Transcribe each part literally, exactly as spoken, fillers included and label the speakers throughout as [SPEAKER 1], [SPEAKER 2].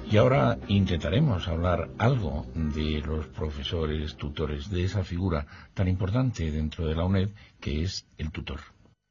[SPEAKER 1] Y ahora intentaremos hablar algo de los profesores tutores, de esa figura tan importante dentro de la U N E D que es el tutor.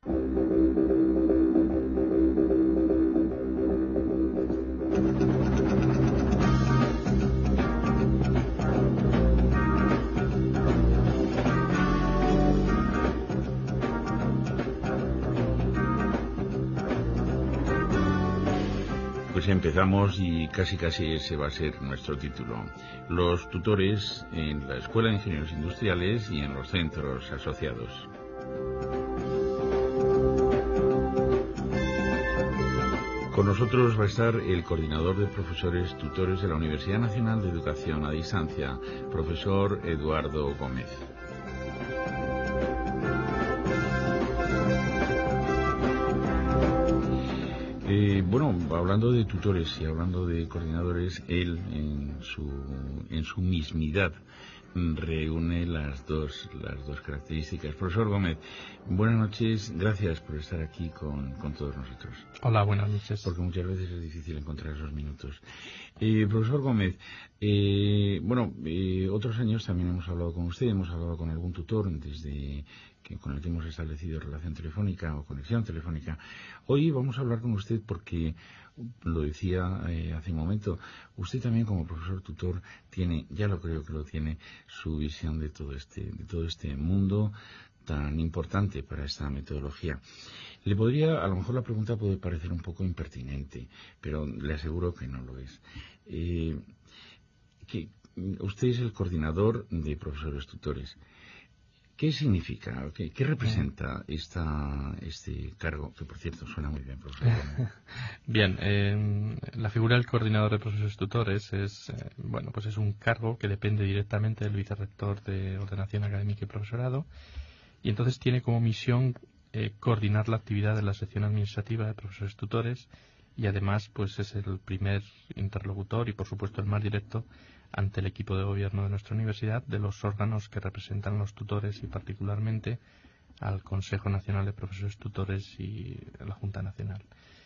[SPEAKER 1] Pues empezamos y casi casi ese va a ser nuestro título. Los tutores en la Escuela de Ingenieros Industriales y en los centros asociados. Con nosotros va a estar el coordinador de profesores tutores de la Universidad Nacional de Educación a Distancia, profesor Eduardo Gómez. Eh, bueno, hablando de tutores y hablando de coordinadores, él en su, en su mismidad reúne las dos, las dos características. Profesor Gómez, buenas noches, gracias por estar aquí con, con todos nosotros.
[SPEAKER 2] Hola, buenas noches.
[SPEAKER 1] Porque muchas veces es difícil encontrar esos minutos. Eh, profesor Gómez, eh, bueno, eh, otros años también hemos hablado con usted, hemos hablado con algún tutor desde que con el que hemos establecido relación telefónica o conexión telefónica. Hoy vamos a hablar con usted porque, lo decía eh, hace un momento, usted también como profesor tutor tiene, ya lo creo que lo tiene, su visión de todo este, de todo este mundo tan importante para esta metodología. Le podría, a lo mejor la pregunta puede parecer un poco impertinente, pero le aseguro que no lo es. Eh, que usted es el coordinador de profesores tutores. ¿Qué significa, qué, qué representa esta, este cargo? Que, por cierto, suena muy bien, profesor.
[SPEAKER 2] Bien, eh, la figura del coordinador de profesores tutores es, eh, bueno, pues es un cargo que depende directamente del vicerrector de Ordenación Académica y Profesorado, y entonces tiene como misión eh, coordinar la actividad de la sección administrativa de profesores tutores, y además pues es el primer interlocutor y, por supuesto, el más directo ante el equipo de gobierno de nuestra universidad, de los órganos que representan a los tutores y particularmente al Consejo Nacional de Profesores Tutores y la Junta Nacional.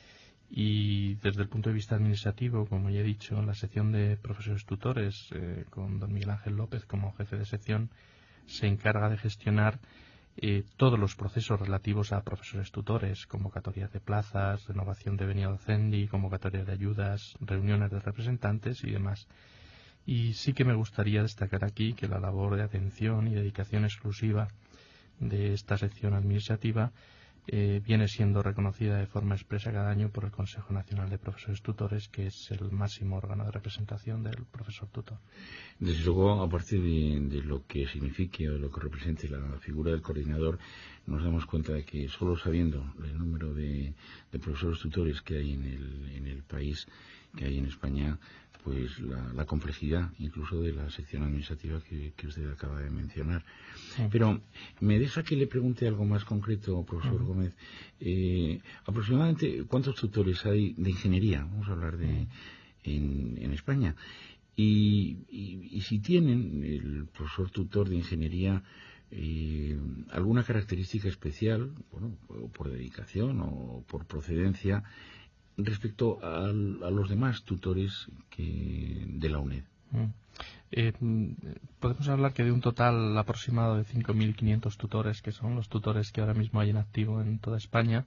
[SPEAKER 2] Y desde el punto de vista administrativo, como ya he dicho, la sección de profesores tutores, eh, con don Miguel Ángel López como jefe de sección, se encarga de gestionar eh, todos los procesos relativos a profesores tutores, convocatorias de plazas, renovación de venia docendi, convocatorias de ayudas, reuniones de representantes y demás. Y sí que me gustaría destacar aquí que la labor de atención y dedicación exclusiva de esta sección administrativa eh, viene siendo reconocida de forma expresa cada año por el Consejo Nacional de Profesores Tutores, que es el máximo órgano de representación del profesor tutor.
[SPEAKER 1] Desde luego, aparte de, de lo que signifique o de lo que represente la figura del coordinador, nos damos cuenta de que solo sabiendo el número de, de profesores tutores que hay en el, en el país, que hay en España, pues la, la complejidad incluso de la sección administrativa que, que usted acaba de mencionar. Sí. Pero me deja que le pregunte algo más concreto, profesor uh-huh. Gómez. Eh, aproximadamente, ¿cuántos tutores hay de ingeniería? Vamos a hablar de uh-huh. en, en España. Y, y, y si tienen el profesor tutor de ingeniería eh, alguna característica especial, bueno, o por dedicación o por procedencia, respecto a, a los demás tutores que de la U N E D.
[SPEAKER 2] Mm. Eh, podemos hablar que de un total aproximado de cinco mil quinientos tutores, que son los tutores que ahora mismo hay en activo en toda España.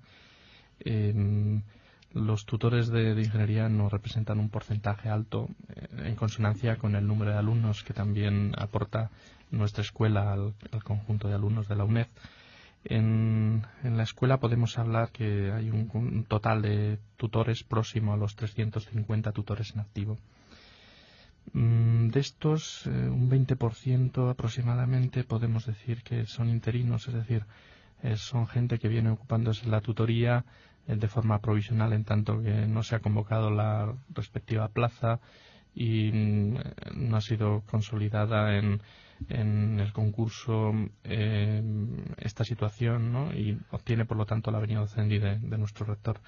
[SPEAKER 2] Eh, los tutores de, de ingeniería nos representan un porcentaje alto, eh, en consonancia con el número de alumnos que también aporta nuestra escuela al, al conjunto de alumnos de la U N E D. En, en la escuela podemos hablar que hay un, un total de tutores próximo a los trescientos cincuenta tutores en activo. Mm, de estos, eh, un veinte por ciento aproximadamente podemos decir que son interinos, es decir, eh, son gente que viene ocupándose la tutoría eh, de forma provisional, en tanto que no se ha convocado la respectiva plaza y mm, no ha sido consolidada en en el concurso eh, esta situación, ¿no? Y obtiene por lo tanto la venia docendi de, de nuestro rector.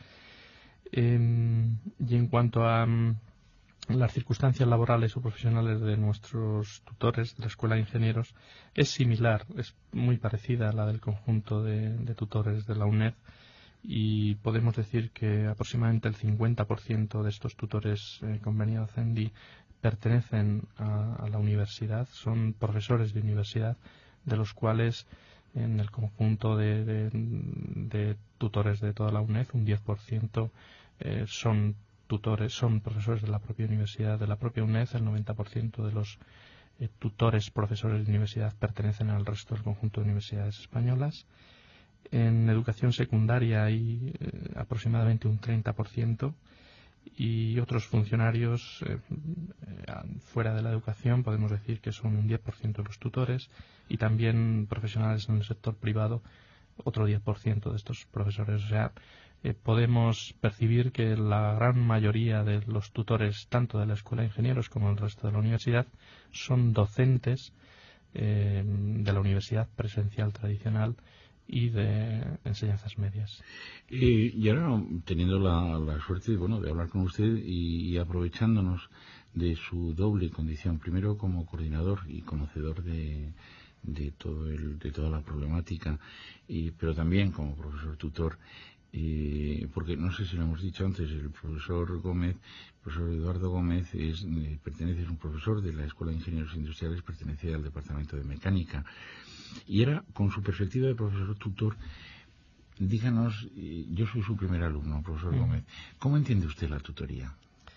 [SPEAKER 2] Eh, y en cuanto a um, las circunstancias laborales o profesionales de nuestros tutores de la Escuela de Ingenieros, es similar, es muy parecida a la del conjunto de, de tutores de la U N E D, y podemos decir que aproximadamente el cincuenta por ciento de estos tutores eh, conveniados C E N D I pertenecen a, a la universidad, son profesores de universidad, de los cuales en el conjunto de, de, de tutores de toda la U N E D un diez por ciento eh, son tutores, son profesores de la propia universidad, de la propia U N E D. El noventa por ciento de los eh, tutores profesores de universidad pertenecen al resto del conjunto de universidades españolas. En educación secundaria hay eh, aproximadamente un treinta por ciento, y otros funcionarios eh, fuera de la educación podemos decir que son un diez por ciento de los tutores, y también profesionales en el sector privado otro diez por ciento de estos profesores. O sea, eh, podemos percibir que la gran mayoría de los tutores, tanto de la Escuela de Ingenieros como del resto de la universidad, son docentes eh, de la universidad presencial tradicional y de enseñanzas medias.
[SPEAKER 1] Eh, y ahora, teniendo la, la suerte bueno, de hablar con usted y, y aprovechándonos de su doble condición, primero como coordinador y conocedor de, de, todo el, de toda la problemática, y, pero también como profesor tutor, eh, porque no sé si lo hemos dicho antes, el profesor Gómez, el profesor Eduardo Gómez, es, eh, pertenece, es un profesor de la Escuela de Ingenieros Industriales, pertenece al Departamento de Mecánica. Y era, con su perspectiva de profesor tutor, díganos, yo soy su primer alumno, profesor mm. Gómez, ¿cómo entiende usted la tutoría?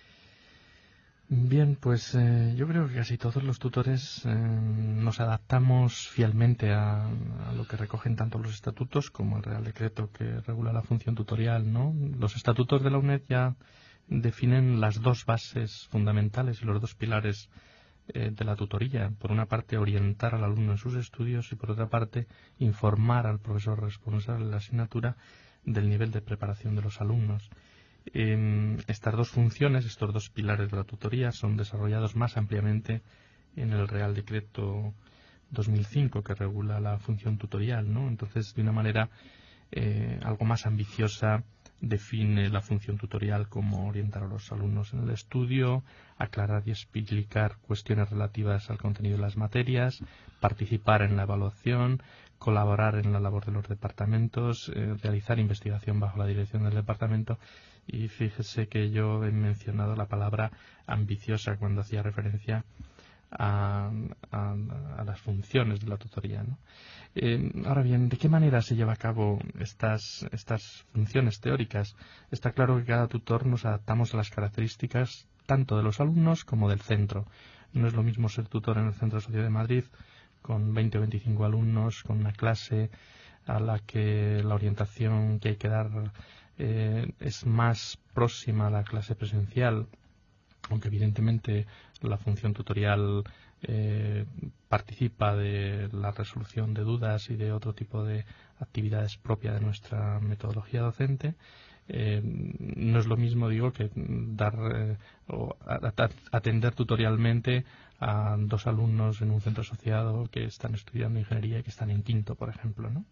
[SPEAKER 2] Bien, pues eh, yo creo que casi todos los tutores eh, nos adaptamos fielmente a, a lo que recogen tanto los estatutos como el Real Decreto que regula la función tutorial, ¿no? Los estatutos de la U N E D ya definen las dos bases fundamentales y los dos pilares de la tutoría. Por una parte, orientar al alumno en sus estudios, y por otra parte, informar al profesor responsable de la asignatura del nivel de preparación de los alumnos. Eh, estas dos funciones, estos dos pilares de la tutoría, son desarrollados más ampliamente en el Real Decreto dos mil cinco, que regula la función tutorial, ¿no? Entonces, de una manera eh, algo más ambiciosa, define la función tutorial como orientar a los alumnos en el estudio, aclarar y explicar cuestiones relativas al contenido de las materias, participar en la evaluación, colaborar en la labor de los departamentos, eh, realizar investigación bajo la dirección del departamento. Y fíjese que yo he mencionado la palabra ambiciosa cuando hacía referencia a, a, a las funciones de la tutoría, ¿no? Eh, ahora bien, ¿de qué manera se lleva a cabo estas, estas funciones teóricas? Está claro que cada tutor nos adaptamos a las características tanto de los alumnos como del centro. No es lo mismo ser tutor en el Centro Social de Madrid con veinte o veinticinco alumnos, con una clase a la que la orientación que hay que dar eh, es más próxima a la clase presencial, aunque evidentemente la función tutorial eh, participa de la resolución de dudas y de otro tipo de actividades propias de nuestra metodología docente. Eh, no es lo mismo, digo, que dar eh, o atender tutorialmente a dos alumnos en un centro asociado que están estudiando ingeniería y que están en quinto, por ejemplo, ¿no?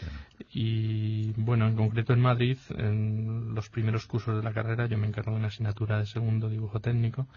[SPEAKER 2] Y bueno, en concreto en Madrid, en los primeros cursos de la carrera, yo me encargo de una asignatura de segundo, dibujo técnico.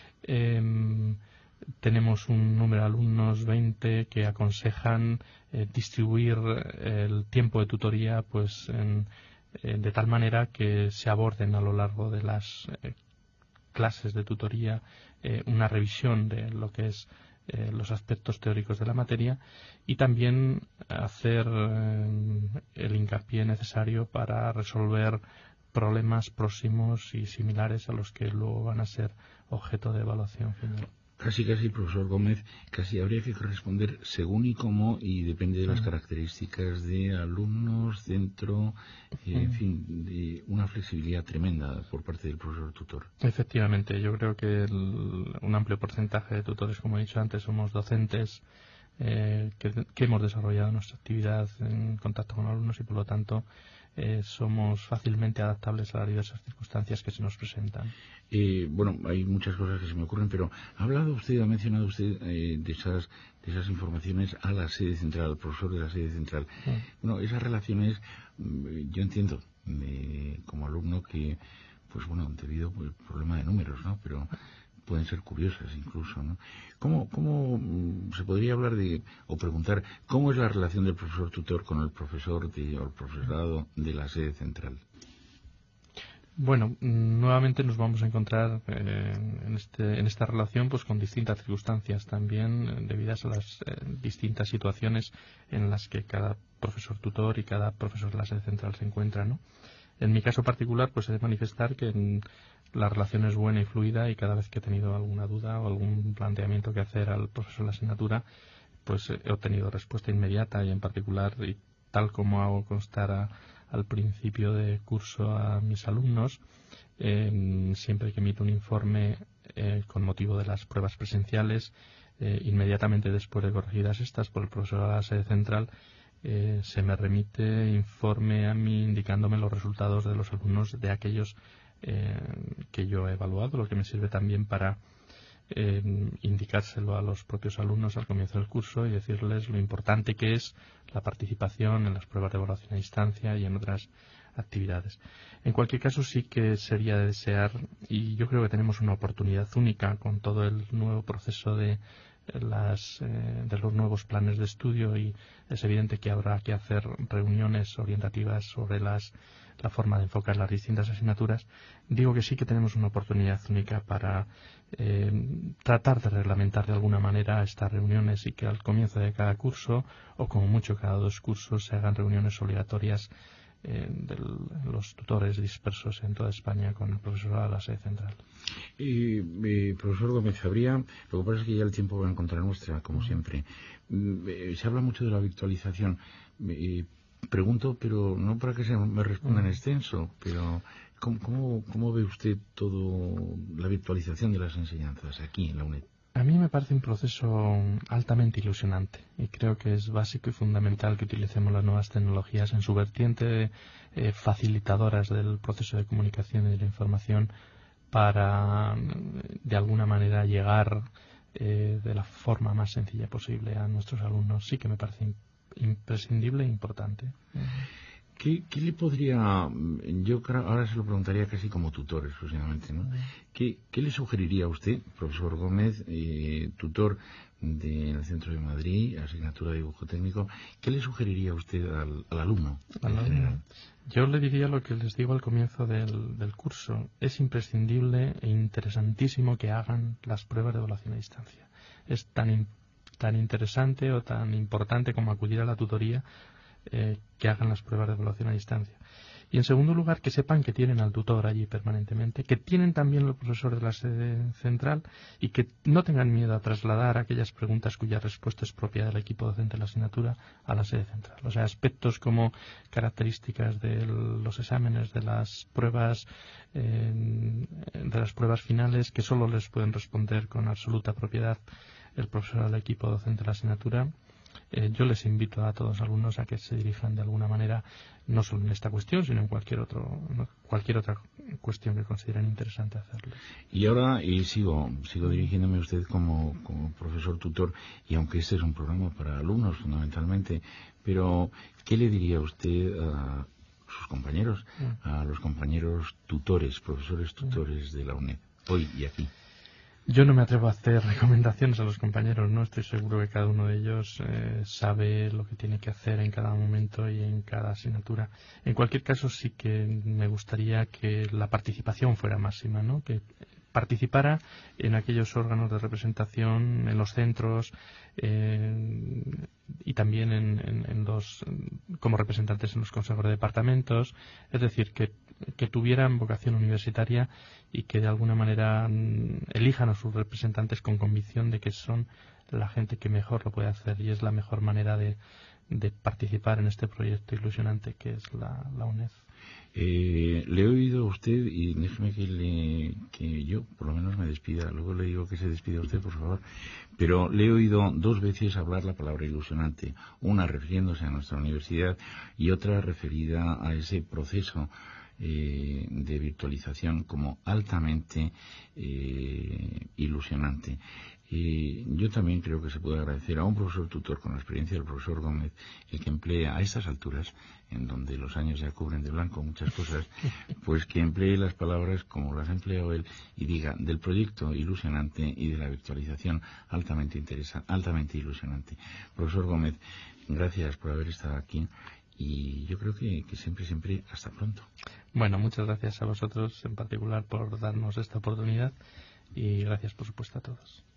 [SPEAKER 2] Eh, tenemos un número de alumnos, veinte, que aconsejan eh, distribuir el tiempo de tutoría pues en, eh, de tal manera que se aborden a lo largo de las eh, clases de tutoría eh, una revisión de lo que es Eh, los aspectos teóricos de la materia, y también hacer eh, el hincapié necesario para resolver problemas próximos y similares a los que luego van a ser objeto de evaluación final.
[SPEAKER 1] Casi, casi, profesor Gómez, casi habría que corresponder según y cómo, y depende de las características de alumnos, centro, eh, en fin, de una flexibilidad tremenda por parte del profesor tutor.
[SPEAKER 2] Efectivamente, yo creo que el, un amplio porcentaje de tutores, como he dicho antes, somos docentes eh, que, que hemos desarrollado nuestra actividad en contacto con alumnos, y por lo tanto eh, somos fácilmente adaptables a las diversas circunstancias que se nos presentan.
[SPEAKER 1] Eh, bueno, hay muchas cosas que se me ocurren, pero ha hablado usted, ha mencionado usted eh, de esas de esas informaciones a la sede central, al profesor de la sede central. Sí. Bueno, esas relaciones, yo entiendo eh, como alumno que, pues bueno, debido al problema de números, ¿no? Pero pueden ser curiosas incluso, ¿no? ¿Cómo, cómo se podría hablar de, o preguntar, cómo es la relación del profesor tutor con el profesor de, o el profesorado de la sede central?
[SPEAKER 2] Bueno, nuevamente nos vamos a encontrar eh, en, este, en esta relación pues con distintas circunstancias también eh, debidas a las eh, distintas situaciones en las que cada profesor tutor y cada profesor de la sede central se encuentra, ¿no? En mi caso particular, pues he de manifestar que en, la relación es buena y fluida, y cada vez que he tenido alguna duda o algún planteamiento que hacer al profesor de la asignatura, pues he obtenido respuesta inmediata, y en particular, y tal como hago constar a, al principio de curso a mis alumnos, eh, siempre que emito un informe eh, con motivo de las pruebas presenciales, eh, inmediatamente después de corregidas estas por el profesor de la sede central, Eh, se me remite informe a mí indicándome los resultados de los alumnos de aquellos eh, que yo he evaluado, lo que me sirve también para eh, indicárselo a los propios alumnos al comienzo del curso y decirles lo importante que es la participación en las pruebas de evaluación a distancia y en otras actividades. En cualquier caso, sí que sería de desear, y yo creo que tenemos una oportunidad única con todo el nuevo proceso de Las, eh, de los nuevos planes de estudio, y es evidente que habrá que hacer reuniones orientativas sobre las, la forma de enfocar las distintas asignaturas. Digo que sí que tenemos una oportunidad única para eh, tratar de reglamentar de alguna manera estas reuniones, y que al comienzo de cada curso, o como mucho cada dos cursos, se hagan reuniones obligatorias eh, de los tutores dispersos en toda España con el profesorado de la sede central.
[SPEAKER 1] Eh, eh, profesor Gómez, habría, lo que pasa es que ya el tiempo va en contra nuestra, como siempre. Eh, se habla mucho de la virtualización. Eh, pregunto, pero no para que se me responda en extenso, pero ¿cómo, cómo, cómo ve usted todo la virtualización de las enseñanzas aquí en la UNED?
[SPEAKER 2] A mí me parece un proceso altamente ilusionante, y creo que es básico y fundamental que utilicemos las nuevas tecnologías en su vertiente eh, facilitadoras del proceso de comunicación y de la información para, de alguna manera, llegar eh, de la forma más sencilla posible a nuestros alumnos. Sí que me parece imprescindible e importante.
[SPEAKER 1] ¿Qué, ¿Qué le podría, yo ahora se lo preguntaría casi como tutor exclusivamente, ¿no? ¿Qué, qué le sugeriría a usted, profesor Gómez, eh, tutor del Centro de Madrid, asignatura de dibujo técnico, qué le sugeriría a usted al, al alumno en
[SPEAKER 2] al
[SPEAKER 1] general?
[SPEAKER 2] Alumno. Yo le diría lo que les digo al comienzo del, del curso. Es imprescindible e interesantísimo que hagan las pruebas de evaluación a distancia. Es tan, tan interesante o tan importante como acudir a la tutoría, Eh, que hagan las pruebas de evaluación a distancia. Y en segundo lugar, que sepan que tienen al tutor allí permanentemente, que tienen también los profesores de la sede central, y que no tengan miedo a trasladar aquellas preguntas cuya respuesta es propia del equipo docente de la asignatura a la sede central. O sea, aspectos como características de los exámenes, de las pruebas, eh, de las pruebas finales, que solo les pueden responder con absoluta propiedad el profesor del equipo docente de la asignatura. Eh, yo les invito a todos los alumnos a que se dirijan de alguna manera, no solo en esta cuestión, sino en cualquier otro cualquier otra cuestión que consideren interesante hacerlo.
[SPEAKER 1] Y ahora y sigo sigo dirigiéndome a usted como, como profesor tutor, y aunque este es un programa para alumnos fundamentalmente, pero ¿qué le diría usted a sus compañeros, a los compañeros tutores, profesores tutores de la UNED, hoy y aquí?
[SPEAKER 2] Yo no me atrevo a hacer recomendaciones a los compañeros, no estoy seguro que cada uno de ellos eh, sabe lo que tiene que hacer en cada momento y en cada asignatura. En cualquier caso, sí que me gustaría que la participación fuera máxima, ¿no? Que participara en aquellos órganos de representación, en los centros, eh, y también en, en, en los, como representantes en los consejos de departamentos, es decir, que, que tuvieran vocación universitaria, y que de alguna manera elijan a sus representantes con convicción de que son la gente que mejor lo puede hacer, y es la mejor manera de, de participar en este proyecto ilusionante que es la, la UNED.
[SPEAKER 1] Eh, le he oído a usted, y déjeme que, le, que yo por lo menos me despida, luego le digo que se despida usted, por favor, pero le he oído dos veces hablar la palabra ilusionante, una refiriéndose a nuestra universidad y otra referida a ese proceso eh, de virtualización como altamente eh, ilusionante. Y yo también creo que se puede agradecer a un profesor tutor con la experiencia del profesor Gómez el que emplee a estas alturas, en donde los años ya cubren de blanco muchas cosas, pues que emplee las palabras como las ha empleado él y diga del proyecto ilusionante y de la virtualización altamente interesante, altamente ilusionante. Profesor Gómez, gracias por haber estado aquí y yo creo que, que siempre, siempre hasta pronto.
[SPEAKER 2] Bueno, muchas gracias a vosotros en particular por darnos esta oportunidad y gracias por supuesto a todos.